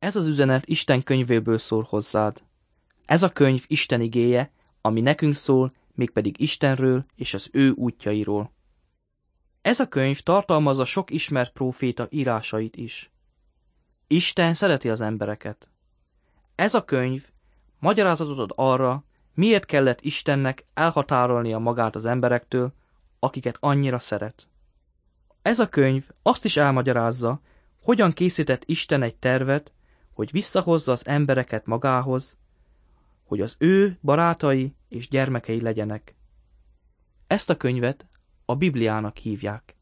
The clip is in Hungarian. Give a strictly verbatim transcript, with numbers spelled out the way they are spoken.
Ez az üzenet Isten könyvéből szól hozzád. Ez a könyv Isten igéje, ami nekünk szól, mégpedig Istenről és az ő útjairól. Ez a könyv tartalmazza sok ismert próféta írásait is. Isten szereti az embereket. Ez a könyv magyarázatot ad arra, miért kellett Istennek elhatárolnia magát az emberektől, akiket annyira szeret. Ez a könyv azt is elmagyarázza, hogyan készített Isten egy tervet, hogy visszahozza az embereket magához, hogy az ő barátai és gyermekei legyenek. Ezt a könyvet a Bibliának hívják.